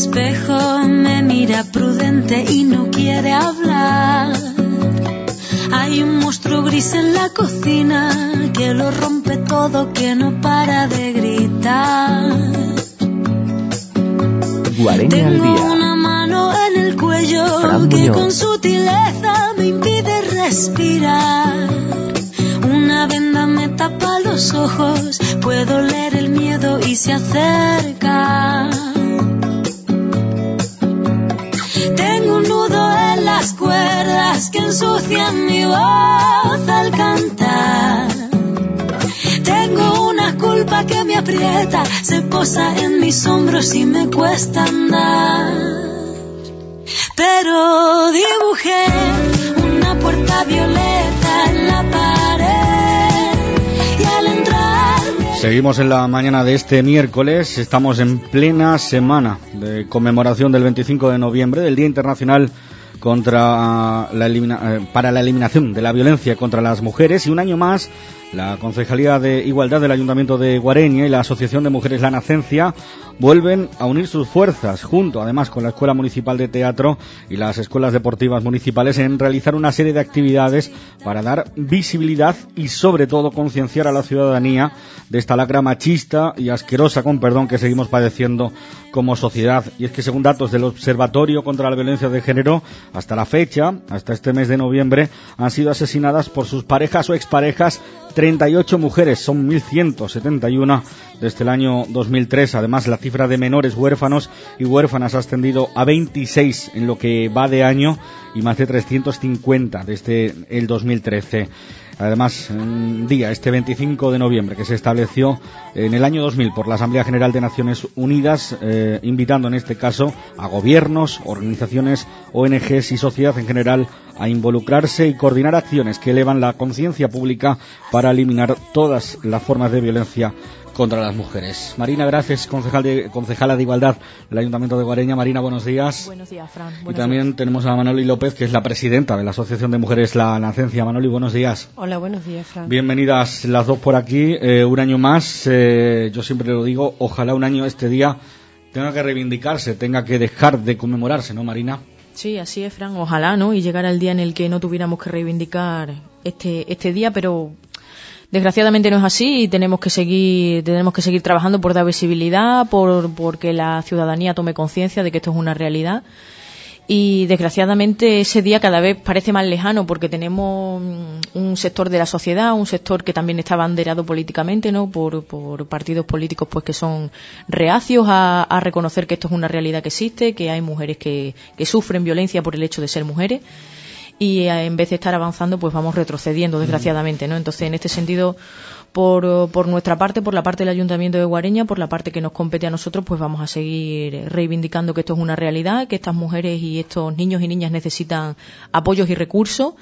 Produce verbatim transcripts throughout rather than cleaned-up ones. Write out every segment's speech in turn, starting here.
espejo me mira prudente y no quiere hablar. Hay un monstruo gris en la cocina que lo rompe todo, que no para de gritar. Guareña Tengo al día. una mano en el cuello Fran que Muñoz. con sutileza me impide respirar. Una venda me tapa los ojos, puedo leer el miedo y se acerca. Tengo un nudo en las cuerdas que ensucian mi voz al cantar. Tengo una culpa que me aprieta, se posa en mis hombros y me cuesta andar. Pero dibujé una puerta violeta en la pared y al entrar... Seguimos en la mañana de este miércoles, estamos en plena semana de conmemoración del veinticinco de noviembre, del Día Internacional contra la elimina, eh, para la eliminación de la violencia contra las mujeres, y un año más la Concejalía de Igualdad del Ayuntamiento de Guareña y la Asociación de Mujeres La Nacencia vuelven a unir sus fuerzas, junto además con la Escuela Municipal de Teatro y las escuelas deportivas municipales, en realizar una serie de actividades para dar visibilidad y sobre todo concienciar a la ciudadanía de esta lacra machista y asquerosa, con perdón, que seguimos padeciendo como sociedad. Y es que según datos del Observatorio contra la Violencia de Género, hasta la fecha, hasta este mes de noviembre, han sido asesinadas por sus parejas o exparejas treinta y ocho mujeres, son mil ciento setenta y uno desde el año dos mil tres. Además, la cifra de menores huérfanos y huérfanas ha ascendido a veintiséis en lo que va de año y más de trescientos cincuenta desde el dos mil trece. Además, un día, este veinticinco de noviembre, que se estableció en el año dos mil por la Asamblea General de Naciones Unidas, eh, invitando en este caso a gobiernos, organizaciones, O N Ges y sociedad en general a involucrarse y coordinar acciones que elevan la conciencia pública para eliminar todas las formas de violencia contra las mujeres. Marina Graces, concejal de, concejala de Igualdad del Ayuntamiento de Guareña. Marina, buenos días. Buenos días, Fran. Y Buenos también días. tenemos a Manoli López, que es la presidenta de la Asociación de Mujeres La Nacencia. Manoli, buenos días. Hola, buenos días, Fran. Bienvenidas las dos por aquí. Eh, un año más, eh, yo siempre lo digo, ojalá un año este día tenga que reivindicarse, tenga que dejar de conmemorarse, ¿no, Marina? Sí, así es, Fran. Ojalá, ¿no? Y llegar al día en el que no tuviéramos que reivindicar este este día, pero desgraciadamente no es así y tenemos que seguir tenemos que seguir trabajando por dar visibilidad, por porque la ciudadanía tome conciencia de que esto es una realidad. Y desgraciadamente ese día cada vez parece más lejano porque tenemos un sector de la sociedad, un sector que también está abanderado políticamente, ¿no? Por, por partidos políticos pues que son reacios a, a reconocer que esto es una realidad que existe, que hay mujeres que, que sufren violencia por el hecho de ser mujeres. Y en vez de estar avanzando, pues vamos retrocediendo, desgraciadamente, ¿no? Entonces, en este sentido, por, por nuestra parte, por la parte del Ayuntamiento de Guareña, por la parte que nos compete a nosotros, pues vamos a seguir reivindicando que esto es una realidad, que estas mujeres y estos niños y niñas necesitan apoyos y recursos.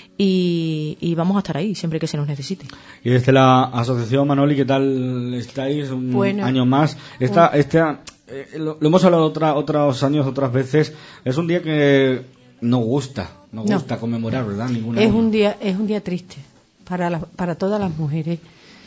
Y, y vamos a estar ahí siempre que se nos necesite. Y desde la asociación, Manoli, ¿qué tal estáis? Un bueno, año más. Esta, un... este, eh, lo, lo hemos hablado otra, otros años, otras veces. Es un día que no gusta, no gusta no. conmemorar, ¿verdad? Ninguna es un día, es un día triste para la, para todas las mujeres,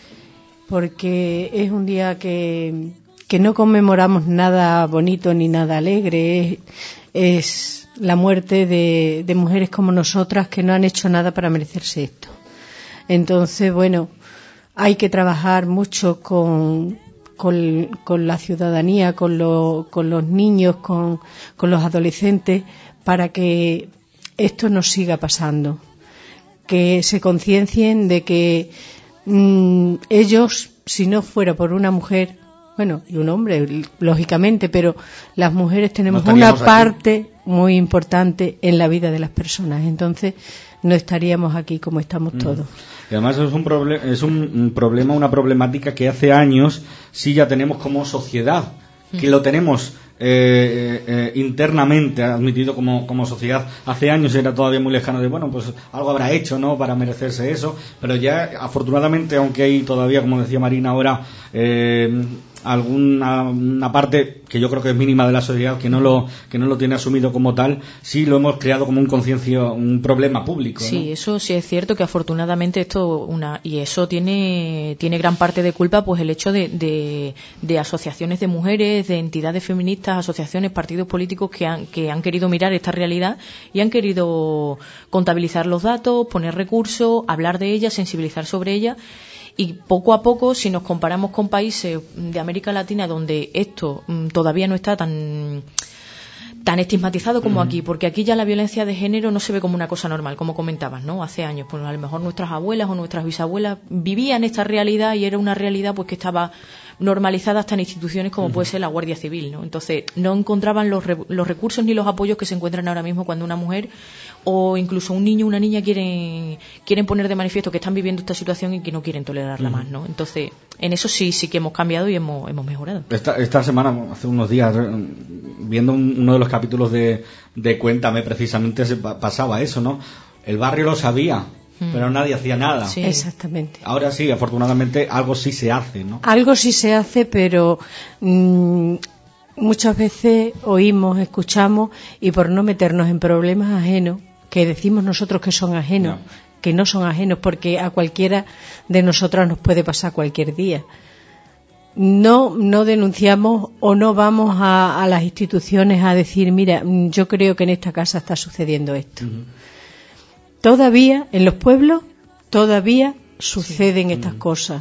porque es un día que que no conmemoramos nada bonito ni nada alegre. Es, es la muerte de, de mujeres como nosotras que no han hecho nada para merecerse esto. Entonces, bueno, hay que trabajar mucho con con, con la ciudadanía, con, lo, con los niños, con, con los adolescentes, para que esto no siga pasando, que se conciencien de que mmm, ellos, si no fuera por una mujer, bueno, y un hombre, lógicamente, pero las mujeres tenemos no una parte aquí. muy importante en la vida de las personas, entonces no estaríamos aquí como estamos mm. todos. Y además es un, proble- es un problema, una problemática que hace años sí ya tenemos como sociedad, mm. que lo tenemos Eh, eh, internamente admitido como, como sociedad. Hace años era todavía muy lejano de, bueno, pues algo habrá hecho, ¿no?, para merecerse eso, pero ya afortunadamente, aunque hay todavía, como decía Marina ahora, eh, alguna una parte que yo creo que es mínima de la sociedad que no lo que no lo tiene asumido como tal, sí lo hemos creado como un conciencia, un problema público, ¿no? Sí, eso sí es cierto, que afortunadamente esto una y eso tiene tiene gran parte de culpa, pues el hecho de, de, de asociaciones de mujeres, de entidades feministas, asociaciones, partidos políticos que han que han querido mirar esta realidad y han querido contabilizar los datos, poner recursos, hablar de ella, sensibilizar sobre ella. Y poco a poco, si nos comparamos con países de América Latina donde esto mm, todavía no está tan tan estigmatizado como aquí, porque aquí ya la violencia de género no se ve como una cosa normal, como comentabas, ¿no? Hace años, pues a lo mejor nuestras abuelas o nuestras bisabuelas vivían esta realidad y era una realidad pues que estaba normalizada hasta en instituciones como uh-huh. puede ser la Guardia Civil, ¿no? Entonces no encontraban los, re- los recursos ni los apoyos que se encuentran ahora mismo cuando una mujer o incluso un niño o una niña quieren quieren poner de manifiesto que están viviendo esta situación y que no quieren tolerarla uh-huh. más, ¿no? Entonces en eso sí sí que hemos cambiado y hemos hemos mejorado. Esta, esta semana, hace unos días, viendo un, uno de los capítulos de, de Cuéntame, precisamente se pasaba eso, ¿no? El barrio lo sabía, pero nadie hacía nada. Sí. Exactamente. Ahora sí, afortunadamente, algo sí se hace, ¿no? Algo sí se hace, pero mmm, muchas veces oímos, escuchamos, y por no meternos en problemas ajenos, que decimos nosotros que son ajenos, no. que no son ajenos, porque a cualquiera de nosotras nos puede pasar cualquier día. No, no denunciamos o no vamos a, a las instituciones a decir, mira, yo creo que en esta casa está sucediendo esto. Uh-huh. Todavía, en los pueblos, todavía suceden sí. estas uh-huh. cosas.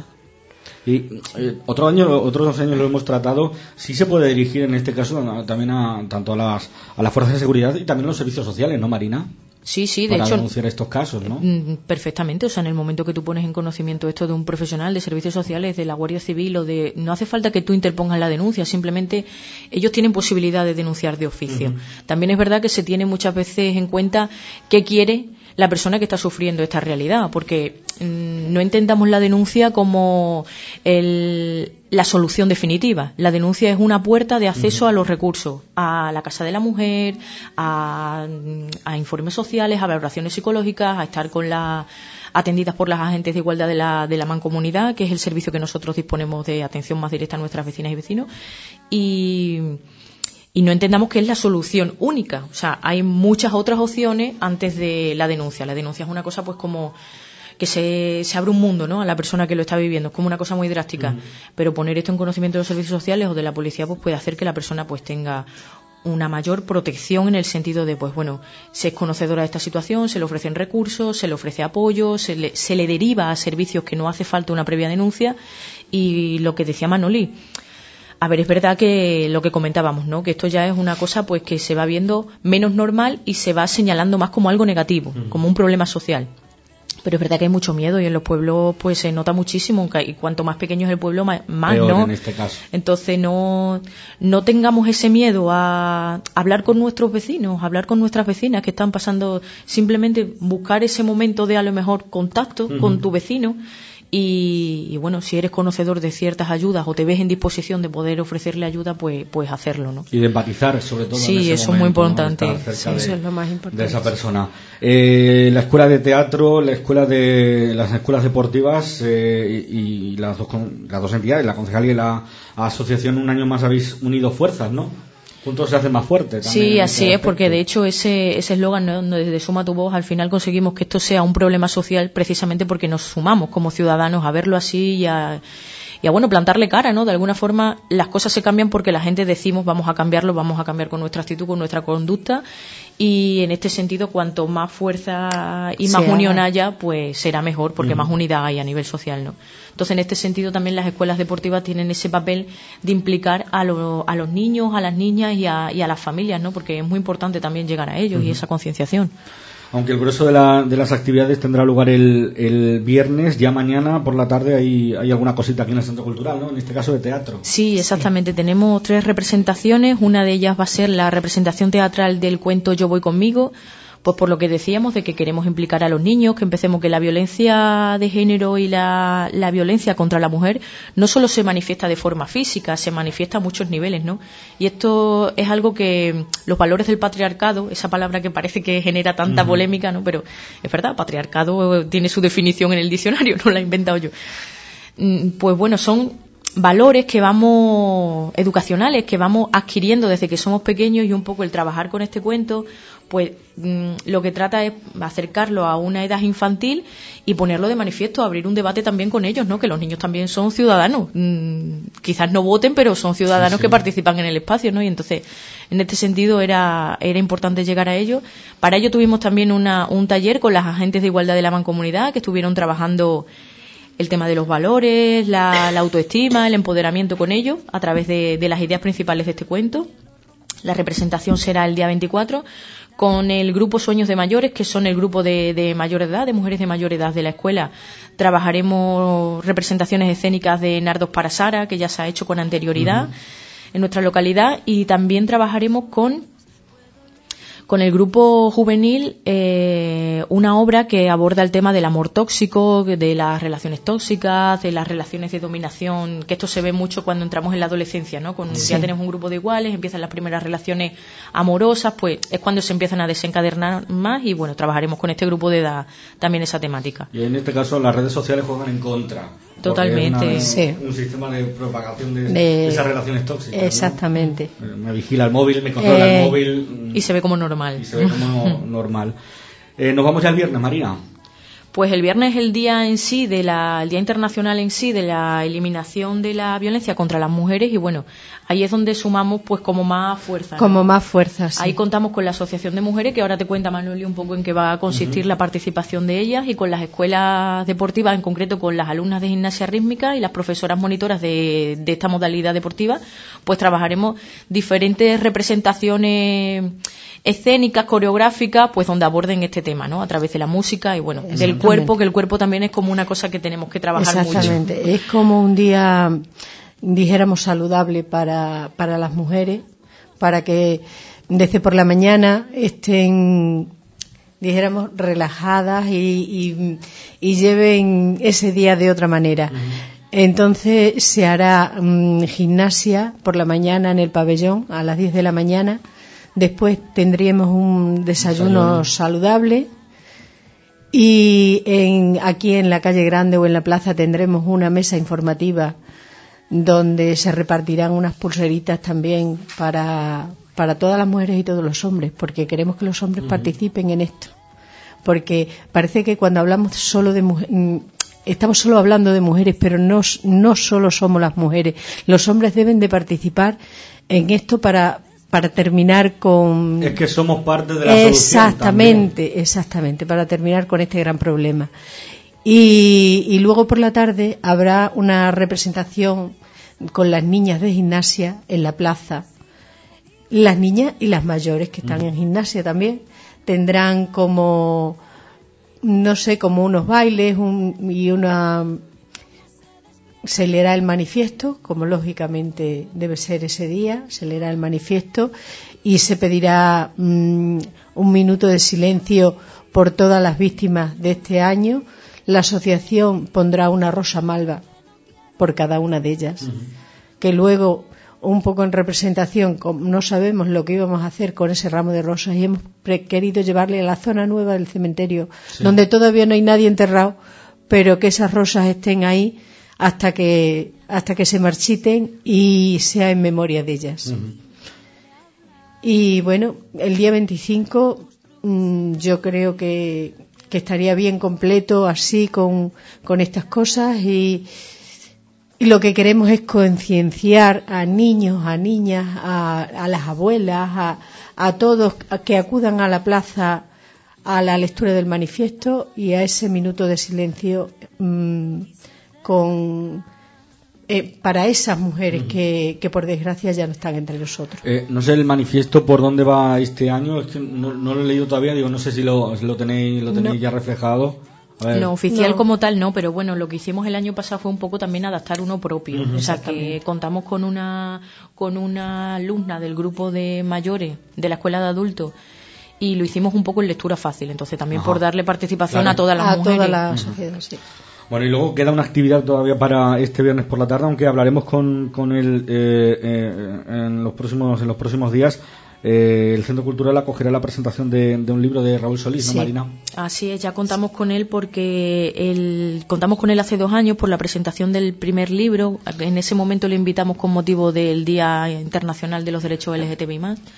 Y eh, otro año, otros años lo hemos tratado. Sí se puede dirigir en este caso a, también a tanto a las a las fuerzas de seguridad y también a los servicios sociales, ¿no, Marina? Sí, sí, de para hecho. Para denunciar estos casos, ¿no? Perfectamente, o sea, en el momento que tú pones en conocimiento esto de un profesional de servicios sociales, de la Guardia Civil o de. No hace falta que tú interpongas la denuncia, simplemente ellos tienen posibilidad de denunciar de oficio. Uh-huh. También es verdad que se tiene muchas veces en cuenta qué quiere la persona que está sufriendo esta realidad, porque mmm, no entendamos la denuncia como el, la solución definitiva. La denuncia es una puerta de acceso uh-huh. a los recursos, a la Casa de la Mujer, a, a informes sociales, a valoraciones psicológicas, a estar con la atendidas por las agentes de igualdad de la, de la Mancomunidad, que es el servicio que nosotros disponemos de atención más directa a nuestras vecinas y vecinos, y Y no entendamos que es la solución única. O sea, hay muchas otras opciones antes de la denuncia. La denuncia es una cosa, pues, como que se, se abre un mundo, ¿no?, a la persona que lo está viviendo. Es como una cosa muy drástica. Uh-huh. Pero poner esto en conocimiento de los servicios sociales o de la policía, pues, puede hacer que la persona, pues, tenga una mayor protección en el sentido de, pues, bueno, se es conocedora de esta situación, se le ofrecen recursos, se le ofrece apoyo, se le, se le deriva a servicios que no hace falta una previa denuncia. Y lo que decía Manoli, a ver, es verdad que lo que comentábamos, ¿no?, que esto ya es una cosa pues que se va viendo menos normal y se va señalando más como algo negativo, uh-huh. como un problema social. Pero es verdad que hay mucho miedo y en los pueblos pues se nota muchísimo, y cuanto más pequeño es el pueblo, más, más Peor, ¿no? En este caso. Entonces no, no tengamos ese miedo a hablar con nuestros vecinos, hablar con nuestras vecinas que están pasando, simplemente buscar ese momento de a lo mejor contacto uh-huh. con tu vecino. Y, y bueno, si eres conocedor de ciertas ayudas o te ves en disposición de poder ofrecerle ayuda, pues pues hacerlo, ¿no? Y de empatizar, sobre todo. Sí, en ese eso momento, es muy importante. ¿no? Estar cerca sí, de, eso es lo más importante. de esa persona. Eh, la escuela de teatro, la escuela de las escuelas deportivas eh, y, y las dos las dos entidades, la concejalía y la asociación, un año más habéis unido fuerzas, ¿no? Juntos se hacen más fuertes. Sí, así es, porque de hecho ese ese eslogan, ¿no?, desde Suma tu voz, al final conseguimos que esto sea un problema social precisamente porque nos sumamos como ciudadanos a verlo así y a, y a bueno, plantarle cara, ¿no? De alguna forma las cosas se cambian porque la gente decimos vamos a cambiarlo, vamos a cambiar con nuestra actitud, con nuestra conducta, y en este sentido cuanto más fuerza y más sí, unión haya, pues será mejor porque uh-huh. más unidad hay a nivel social, ¿no? Entonces en este sentido también las escuelas deportivas tienen ese papel de implicar a, lo, a los niños, a las niñas y a, y a las familias, ¿no? Porque es muy importante también llegar a ellos uh-huh. y esa concienciación. Aunque el grueso de, la, de las actividades tendrá lugar el, el viernes, ya mañana por la tarde hay, hay alguna cosita aquí en el Centro Cultural, ¿no? En este caso de teatro. Sí, exactamente. Sí. Tenemos tres representaciones. Una de ellas va a ser la representación teatral del cuento Yo voy conmigo, pues por lo que decíamos de que queremos implicar a los niños, que empecemos que la violencia de género y la, la violencia contra la mujer no solo se manifiesta de forma física, se manifiesta a muchos niveles, ¿no? Y esto es algo que los valores del patriarcado, esa palabra que parece que genera tanta uh-huh. polémica, ¿no? Pero es verdad, patriarcado tiene su definición en el diccionario, no la he inventado yo. Pues bueno, son valores que vamos, educacionales, que vamos adquiriendo desde que somos pequeños, y un poco el trabajar con este cuento, pues mmm, lo que trata es acercarlo a una edad infantil y ponerlo de manifiesto, abrir un debate también con ellos, ¿no? Que los niños también son ciudadanos, mmm, quizás no voten, pero son ciudadanos sí, sí. que participan en el espacio, ¿no? Y entonces, en este sentido era, era importante llegar a ello. Para ello tuvimos también una, un taller con las agentes de igualdad de la Mancomunidad, que estuvieron trabajando el tema de los valores, la, la autoestima, el empoderamiento con ellos, a través de, de las ideas principales de este cuento. La representación será el día veinticuatro, con el grupo Sueños de Mayores, que son el grupo de, de mayor edad, de mujeres de mayor edad de la escuela. Trabajaremos representaciones escénicas de Nardos para Sara, que ya se ha hecho con anterioridad uh-huh. en nuestra localidad, y también trabajaremos con con el grupo juvenil eh, una obra que aborda el tema del amor tóxico, de las relaciones tóxicas, de las relaciones de dominación, que esto se ve mucho cuando entramos en la adolescencia, ¿no? Cuando sí. ya tenemos un grupo de iguales, empiezan las primeras relaciones amorosas, pues es cuando se empiezan a desencadenar más, y bueno, trabajaremos con este grupo de edad también esa temática. Y en este caso las redes sociales juegan en contra. Totalmente. Es sí. un sistema de propagación de, de, de esas relaciones tóxicas. Exactamente. ¿no? Me vigila el móvil, me controla eh, el móvil. Y se ve como normal. Y se ve como normal. Eh, Nos vamos ya el viernes, María. Pues el viernes es el día en sí, de la, el Día Internacional en sí de la eliminación de la violencia contra las mujeres, y bueno, ahí es donde sumamos pues como más fuerza, ¿no? Como más fuerza, sí. Ahí contamos con la Asociación de Mujeres, que ahora te cuenta Manuel un poco en qué va a consistir uh-huh. la participación de ellas, y con las escuelas deportivas, en concreto con las alumnas de gimnasia rítmica y las profesoras monitoras de, de esta modalidad deportiva, pues trabajaremos diferentes representaciones escénicas, coreográficas, pues donde aborden este tema, ¿no? A través de la música y bueno, del cuerpo, que el cuerpo también es como una cosa que tenemos que trabajar mucho. Exactamente, es como un día, dijéramos, saludable para, para las mujeres, para que desde por la mañana estén, dijéramos, relajadas y, y, y lleven ese día de otra manera. Uh-huh. Entonces se hará um, gimnasia por la mañana en el pabellón a las diez de la mañana. Después tendríamos un desayuno saludable, y en, aquí en la calle Grande o en la plaza tendremos una mesa informativa donde se repartirán unas pulseritas también para, para todas las mujeres y todos los hombres, porque queremos que los hombres uh-huh. participen en esto. Porque parece que cuando hablamos solo de mujeres, estamos solo hablando de mujeres, pero no, no solo somos las mujeres. Los hombres deben de participar en esto para... para terminar con... Es que somos parte de la solución. Exactamente, también. exactamente, para terminar con este gran problema. Y, y luego por la tarde habrá una representación con las niñas de gimnasia en la plaza. Las niñas y las mayores que están mm. en gimnasia también tendrán como, no sé, como unos bailes un, y una... Se leerá el manifiesto, como lógicamente debe ser ese día, se leerá el manifiesto y se pedirá mmm, un minuto de silencio por todas las víctimas de este año. La asociación pondrá una rosa malva por cada una de ellas, uh-huh. que luego, un poco en representación, como no sabemos lo que íbamos a hacer con ese ramo de rosas, y hemos pre- querido llevarle a la zona nueva del cementerio, sí. donde todavía no hay nadie enterrado, pero que esas rosas estén ahí hasta que hasta que se marchiten y sea en memoria de ellas. Uh-huh. Y bueno, el día veinticinco mmm, yo creo que, que estaría bien completo así con, con estas cosas, y, y lo que queremos es concienciar a niños, a niñas, a, a las abuelas, a, a todos a que acudan a la plaza a la lectura del manifiesto y a ese minuto de silencio mmm, con eh, para esas mujeres uh-huh. que, que por desgracia ya no están entre nosotros. Eh, no sé el manifiesto por dónde va este año, es que no, no lo he leído todavía, digo, no sé si lo, si lo tenéis lo tenéis no. ya reflejado. A ver. No, oficial no. como tal no, pero bueno, lo que hicimos el año pasado fue un poco también adaptar uno propio. Uh-huh. O sea, que contamos con una con una alumna del grupo de mayores de la escuela de adultos, y lo hicimos un poco en lectura fácil, entonces también Ajá. por darle participación claro. a todas las a mujeres. A toda la sociedad, uh-huh. sí. Bueno, y luego queda una actividad todavía para este viernes por la tarde, aunque hablaremos con, con él eh, eh, en los próximos en los próximos días. eh, el Centro Cultural acogerá la presentación de, de un libro de Raúl Solís, sí, ¿no, Marina? Así es, ya contamos con él porque el, contamos con él hace dos años por la presentación del primer libro. En ese momento le invitamos con motivo del Día Internacional de los Derechos L G T B I más.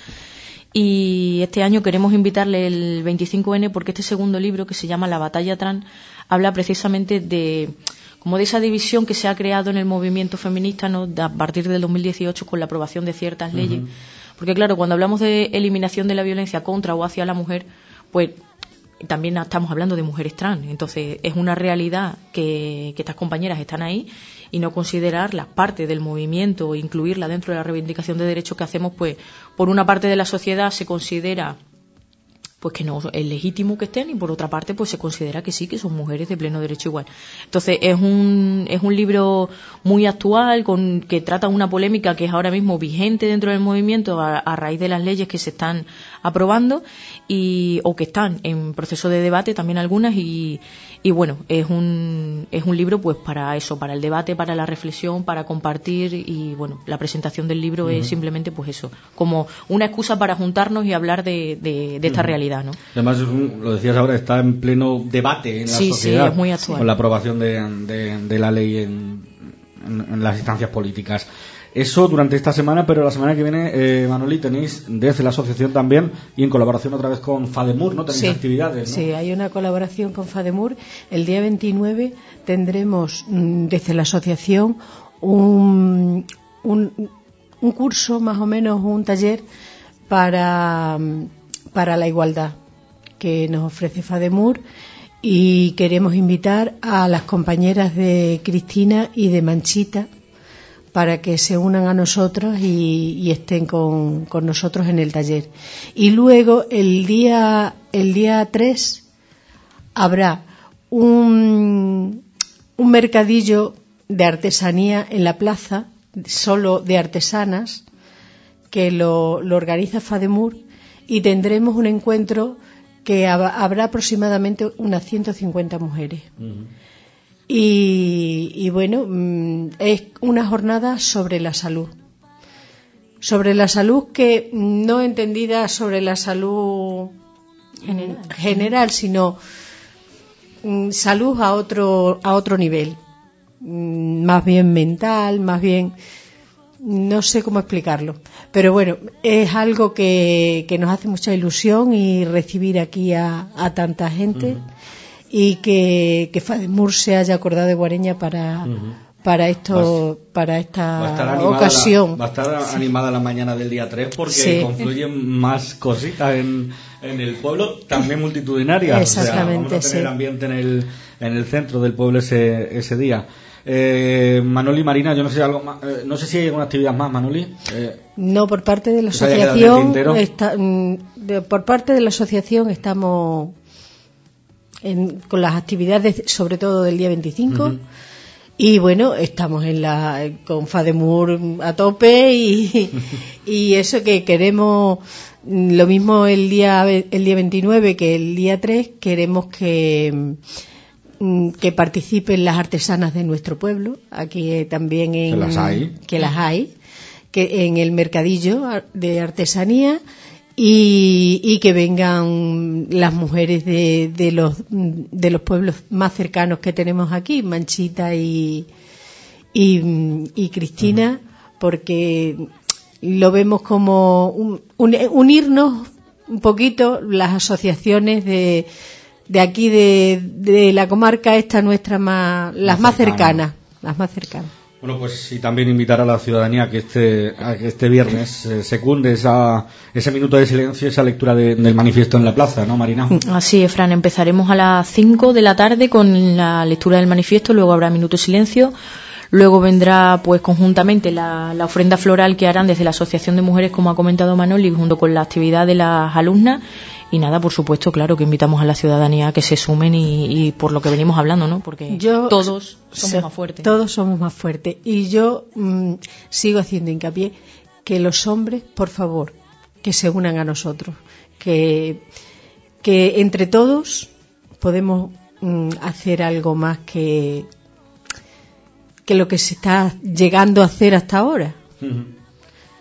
Y este año queremos invitarle el veinticinco ene porque este segundo libro, que se llama La Batalla Trans, habla precisamente de como de esa división que se ha creado en el movimiento feminista, ¿no?, a partir del dos mil dieciocho con la aprobación de ciertas uh-huh. leyes. Porque claro, cuando hablamos de eliminación de la violencia contra o hacia la mujer, pues también estamos hablando de mujeres trans. Entonces es una realidad que, que estas compañeras están ahí, y no considerarlas parte del movimiento o incluirla dentro de la reivindicación de derechos que hacemos, pues por una parte de la sociedad se considera pues que no es legítimo que estén, y por otra parte pues se considera que sí, que son mujeres de pleno derecho igual. Entonces es un es un libro muy actual, con que trata una polémica que es ahora mismo vigente dentro del movimiento a, a raíz de las leyes que se están aprobando y o que están en proceso de debate también algunas, y y bueno, es un es un libro pues para eso, para el debate, para la reflexión, para compartir, y bueno, la presentación del libro uh-huh. es simplemente pues eso, como una excusa para juntarnos y hablar de, de, de esta uh-huh. realidad, ¿no? Además, es un, lo decías ahora, está en pleno debate en la sí, sociedad, sí, es muy actual, con la aprobación de, de, de la ley en, en, en las instancias políticas. Eso durante esta semana, pero la semana que viene, eh, Manoli, tenéis desde la asociación también, y en colaboración otra vez con FADEMUR, ¿no? Tenéis sí, actividades, ¿no? Sí, hay una colaboración con FADEMUR. El día veintinueve tendremos mmm, desde la asociación un, un, un curso, más o menos un taller para, para la igualdad que nos ofrece FADEMUR, y queremos invitar a las compañeras de Cristina y de Manchita para que se unan a nosotros y, y estén con, con nosotros en el taller. Y luego el día el día tres habrá un, un mercadillo de artesanía en la plaza, solo de artesanas, que lo, lo organiza FADEMUR, y tendremos un encuentro que habrá aproximadamente unas ciento cincuenta mujeres. Uh-huh. Y, y bueno, es una jornada sobre la salud. Sobre la salud que no entendida sobre la salud general, general sino salud a otro, a otro nivel. Más bien mental, más bien... No sé cómo explicarlo. Pero bueno, es algo que, que nos hace mucha ilusión, y recibir aquí a, a tanta gente. Uh-huh. Y que, que FADEMUR se haya acordado de Guareña para, uh-huh. para esto, va, para esta va ocasión. La, va a estar sí. animada la mañana del día tres, porque sí. confluyen más cositas en, en el pueblo, también multitudinarias. Exactamente, o sea, vamos a tener sí. ambiente en el, en el centro del pueblo ese, ese día. Eh, Manoli, Marina, yo no sé algo más, eh, no sé si hay alguna actividad más, Manoli. Eh, no, por parte de la asociación, está, de, por parte de la asociación estamos En, con las actividades, sobre todo del día veinticinco, uh-huh. y bueno, estamos en la con FADEMUR a tope, y, y eso, que queremos lo mismo el día el día veintinueve que el día tres. Queremos que que participen las artesanas de nuestro pueblo, aquí también en, que las hay, que las hay que en el mercadillo de artesanía. Y, y que vengan las mujeres de, de los de los pueblos más cercanos que tenemos aquí, Manchita y y, y Cristina, uh-huh. porque lo vemos como un, un, unirnos un poquito las asociaciones de de aquí de, de la comarca esta nuestra, más las más, más cercanas, las más cercanas. Bueno, pues y también invitar a la ciudadanía a que este, a que este viernes eh, secunde esa, ese minuto de silencio, esa lectura de, del manifiesto en la plaza, ¿no, Marina? Así es, Fran. Empezaremos a las cinco de la tarde con la lectura del manifiesto, luego habrá minuto de silencio, luego vendrá pues conjuntamente la, la ofrenda floral que harán desde la Asociación de Mujeres, como ha comentado Manoli, junto con la actividad de las alumnas. Y nada, por supuesto, claro, que invitamos a la ciudadanía a que se sumen, y, y por lo que venimos hablando, ¿no? Porque yo, todos somos so, más fuertes. Todos somos más fuertes. Y yo mmm, sigo haciendo hincapié que los hombres, por favor, que se unan a nosotros. Que, que entre todos podemos mmm, hacer algo más que, que lo que se está llegando a hacer hasta ahora. Uh-huh.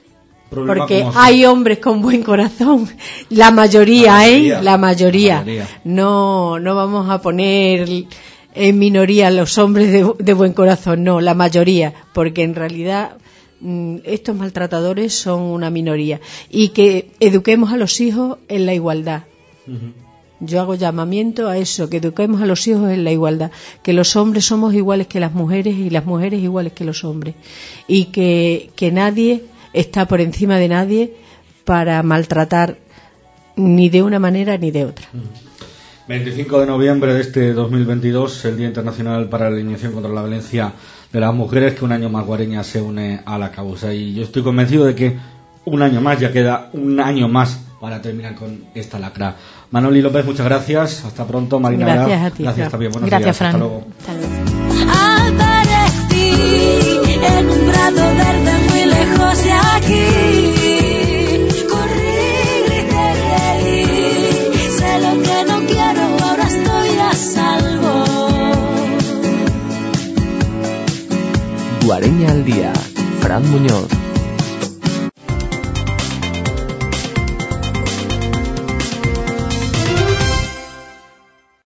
Porque hay hombres con buen corazón, la mayoría, la mayoría ¿eh? La mayoría. La mayoría. No, no vamos a poner en minoría los hombres de, de buen corazón, no, la mayoría, porque en realidad estos maltratadores son una minoría. Y que eduquemos a los hijos en la igualdad. Uh-huh. Yo hago llamamiento a eso, que eduquemos a los hijos en la igualdad, que los hombres somos iguales que las mujeres y las mujeres iguales que los hombres, y que, que nadie está por encima de nadie para maltratar ni de una manera ni de otra. veinticinco de noviembre de este dos mil veintidós, el Día Internacional para la Eliminación contra la Violencia de las Mujeres, que un año más Guareña se une a la causa, y yo estoy convencido de que un año más, ya queda un año más para terminar con esta lacra. Manoli López, muchas gracias, hasta pronto. Marina Gracias Vera, a ti. Gracias también, buenos gracias, días, Fran. hasta luego. Hasta luego. Aparecí en un prado verde muy lejos de aquí. Corrí, grité, reí. Sé lo que no quiero, ahora estoy a salvo. Guareña al día. Fran Muñoz.